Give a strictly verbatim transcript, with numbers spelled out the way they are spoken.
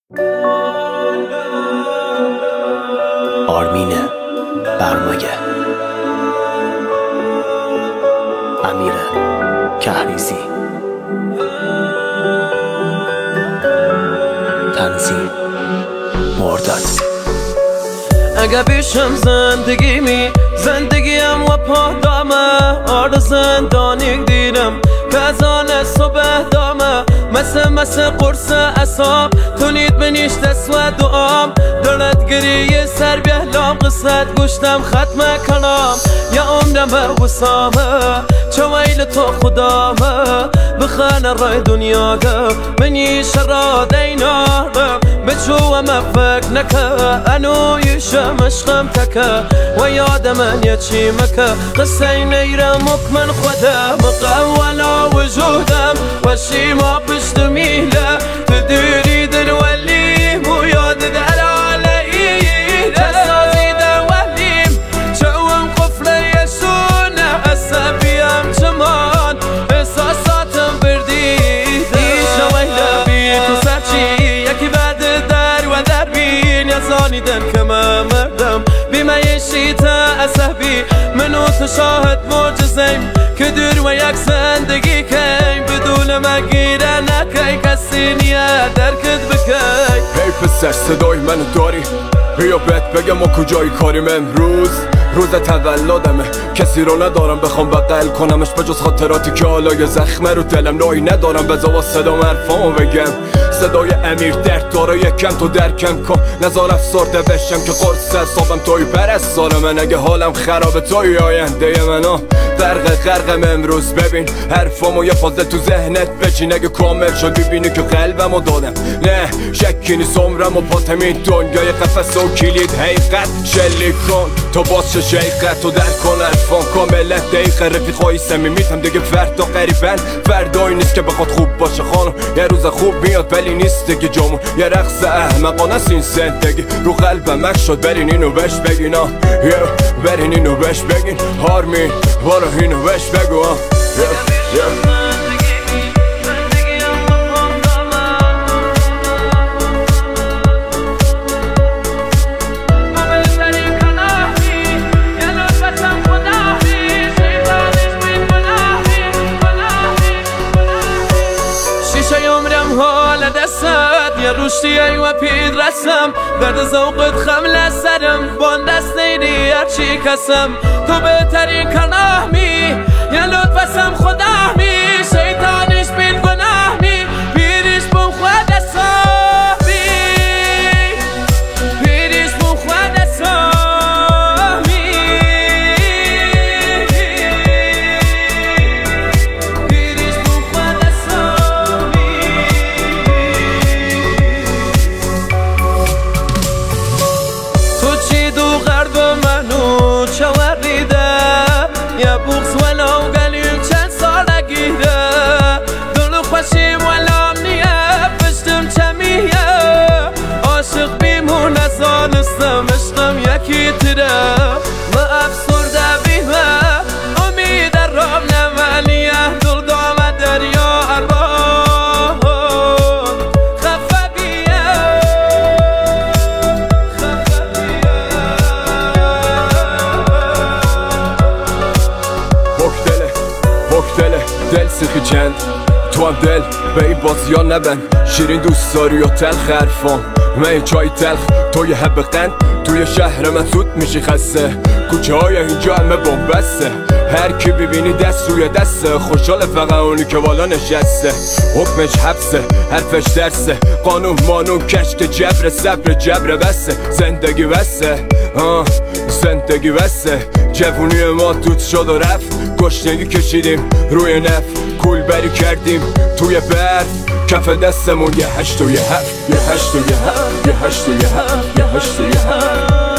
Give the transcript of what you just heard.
آرمین برمگه، امیر کهریزی، تنظیم مرداد. اگه بیشم زندگیمی زندگیم و پادامه، آرد زندانی دیرم که از آن صبح دامه، مثل مثل قرص اصاب تونید بنیش دست و دعام، دلت گریه سر بیهلام قصت گوشتم ختم کنم، یا عمرم وسامه چه ویل تو خدامه، بخانه رای دنیا ده منی شراد ایناره، بچو ما فکر نکه انو یشم عشقم تکه، و یاد من یه چی مکه قصه نیرم مکمن خودم مقولا وجودم و شیما پشت میله، تدیری در ولیم و یاد در علیم تسازی در ولیم چوم قفل یسونه عصبیم چمان احساساتم بردید ایشا ویله بی تو سرچی یکی بعد در و در بین یزانیدن که من مردم بی معیشیت عصبی منو تو شاهد معجزیم که دور و یک زندگی کیم بدون مگیره نکی کسی نیه درکت بکی. هی پسر صدای منو داری؟ بیا بهت بگم ما کجایی کاریم امروز روز تولدمه، کسی رو ندارم بخوام بغل کنمش بجز خاطراتی که حالا یه زخمه رو دلم نایی ندارم بذار با صدام حرفامو بگم، صدای امیر درد داره یکم تو درکم کن نزار افسرده بشم که قرص حسابم توی پرستاره من، اگه حالم خرابه توی آینده منو غرق غرقم امروز ببین حرفامو یه فازه تو ذهنت بچین، اگه کامل شد ببینی که قلبمو دادم نه شکی نیست عمرم و پاتم این دنیای قفس و کلید حقیقت شلیک کن تو باز چه شیقت تو در کن حرفان کاملت دقیقه رفیقای صمیمیتم دیگه فردا قریبن فردایی نیست که بخواد خوب باشه خانم، یه روز خوب میاد ولی نیست دیگه جامون، یه رقص احمقانه است این زندگی رو قلبم مک شد برین اینو بهش بگین آه برین اینو بهش بگین آرمین بارو اینو بهش بگو آه حال دستت یه روشتی و پید رسم درد زوقت خمل سرم بان دست نیدی هرچی کسم تو بهترین کناهمی یه لطفسم خداهمی شیطانش بید گناهمی پیریش بون خود صاحبی پیریش بون خود صاحبی پیریش بون خود صاحبی. منو چوریده یه بغض ولو قلیم چند سال گیره دلو خوشیم ولام نیه پشتم چمیه عاشق بیمون نزانستم عشقم یکی تره ما افسرده بیمه امید رام نمالیه دل دام دریا اربان خفه بیه خفه بیه دله دل سیخی چند تو هم دل به این بازی ها نبند شیرین دوست داری و تلخ حرفام من چای تلخ توی حب قند توی شهر من زود میشی خسته کوچه های اینجا همه بومبسته هر کی ببینی دست روی دسته خوشحال فقط اونی که بالا نشسته حکمش حبسه حرفش درسه قانون مانون کشک جبر صبر جبر بسته زندگی بسته آه زندگی بسته جوونی ما دود شد و رفت گشنگی کشیدیم روی نف کول بری کردیم توی برف کف دستمون یه هشت و یه هفت یه هشت و یه هفت یه هشت و یه هفت یه هشت و یه هفت